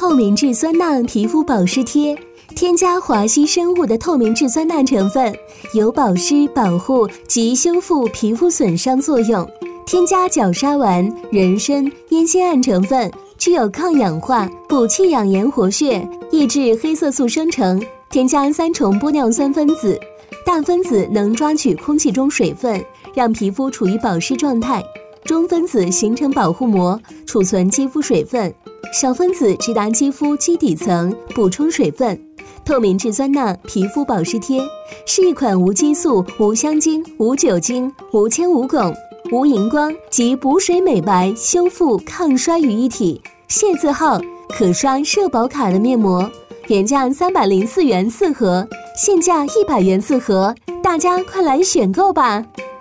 透明质酸钠皮肤保湿贴，添加华熙生物的透明质酸钠成分，有保湿、保护及修复皮肤损伤作用。添加角鲨烷、人参、烟酰胺成分，具有抗氧化、补气养颜活血、抑制黑色素生成。添加3重玻尿酸分子，大分子能抓取空气中水分，让皮肤处于保湿状态。中分子形成保护膜，储存肌肤水分，小分子直达肌肤基底层，补充水分。透明质酸钠皮肤保湿贴是一款无激素、无香精、无酒精、无铅无汞、无荧光及补水美白、修复抗衰于一体，谢字号，可刷社保卡的面膜，原价304元4盒，现价100元4盒，大家快来选购吧！